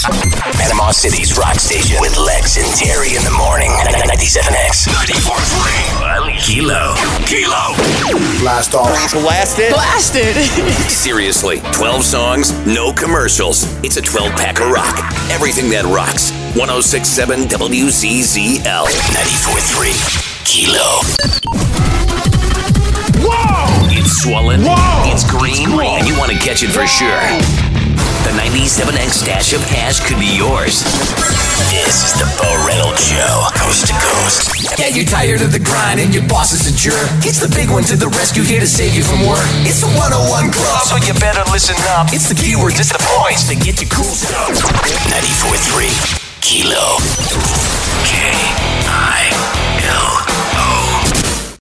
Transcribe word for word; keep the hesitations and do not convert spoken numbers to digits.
Panama City's rock station with Lex and Terry in the morning. ninety-seven X. ninety-four point three. Kilo. Kilo. Blast off. Blast it. Blast it. Seriously, twelve songs, no commercials. It's a twelve-pack of rock. Everything that rocks. one oh six point seven W Z Z L. ninety-four point three. Kilo. Whoa! It's swollen. Whoa! It's green. And you want to catch it for sure. The ninety-seven X stash of hash could be yours. This is the Bo Reynolds Show, coast to coast. Yeah, you're tired of the grind and your boss is a jerk. It's the big one to the rescue, here to save you from work. It's the one oh one Club, so you better listen up. It's the keywords, it's the points to get you cool stuff. ninety-four point three. Kilo. K I